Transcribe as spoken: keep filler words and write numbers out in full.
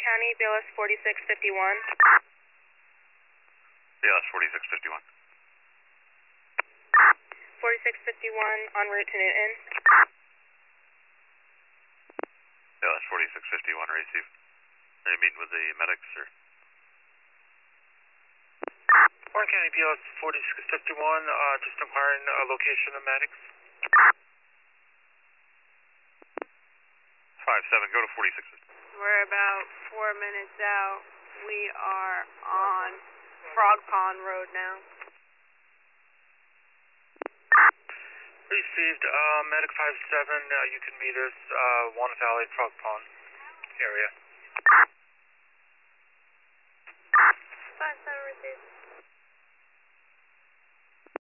County, B L S forty-six fifty-one. B L S forty-six fifty-one. forty-six fifty-one en route to Newton. B L S forty-six fifty-one, receive. Are you meeting with the medics, or? Warren County, B L S forty-six fifty-one, uh, just inquiring a location of medics. five seven, go to forty-six. We're about four minutes out. We are on Frog Pond Road now. Received, uh, medic five seven, uh, you can meet us, uh, One Valley, Frog Pond area. five seven.